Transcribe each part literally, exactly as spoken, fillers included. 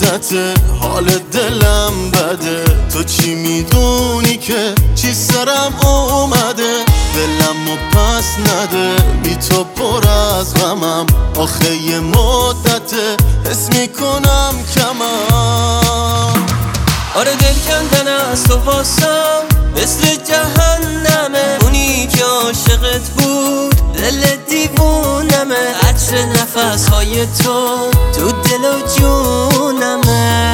مدته حال دلم بده. تو چی میدونی که چی سرم اومده؟ دلم و پس نده بی تو پر از غمم. آخه یه مدته حس میکنم کمم. آره دل کندن از تو واسم مثل جهنمه. اونی که عاشقت بود دل دیوونمه. عطر نفسهای تو تو دل و جونمه.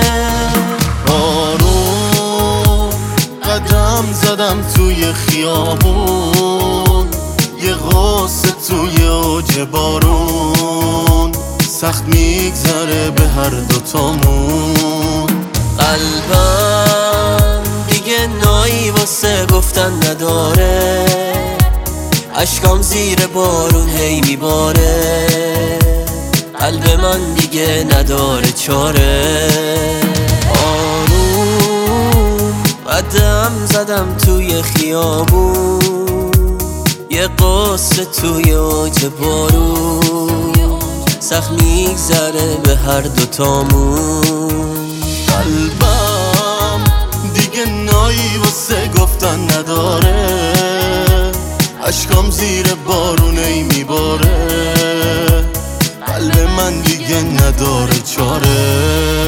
آروم قدم زدم توی خیابون، یه غصه توی اوج بارون. سخت میگذره به هر دوتامون. قلبم دیگه نایی واسه گفتن نداره. اشکام زیر بارون هی میباره. قلب من دیگه نداره چاره. آروم قدم زدم توی خیابون، یه قصه توی اوج بارون. سخت میگذره به هر دوتامون. قلبم دیگه نایی واسه گفتن نداره. اشکام زیر بارونه میباره. قلب من دیگه نداره چاره.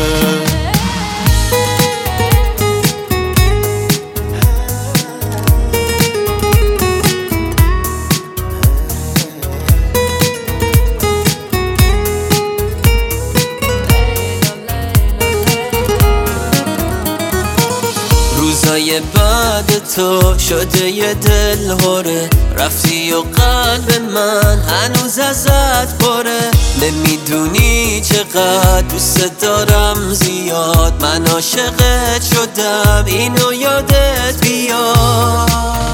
روزای بعد تو شده یه دل هره. رفتی و قلب من هنوز ازت پره. نمیدونی چقدر دوست دارم زیاد. من عاشقت شدم اینو یادت بیاد.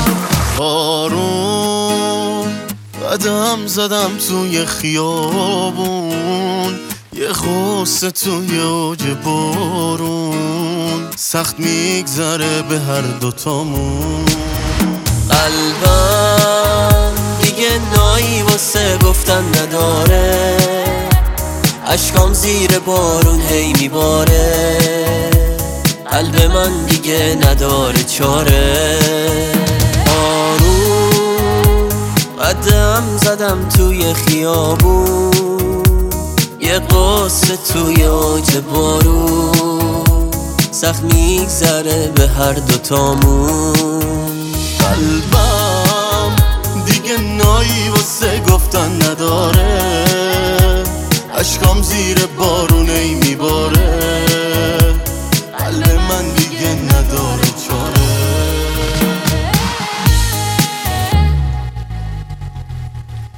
آروم قدم زدم توی خیابون، یه غصه توی اوج بارون. سخت میگذره به هر دوتامون. قلبم دیگه نایی واسه گفتن نداره. اشکام زیر بارون هی میباره. قلب من دیگه نداره چاره. آروم قدم زدم توی خیابون، یه قصه توی اوج بارون. سخت میگذره به هر دوتامون. قلبم دیگه نایی واسه گفتن نداره. اشکام زیر بارونه میباره. قلب من دیگه نداره چاره.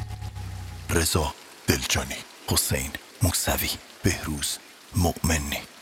رضا دلجانی، حسین موسوی، بهروز مؤمنی.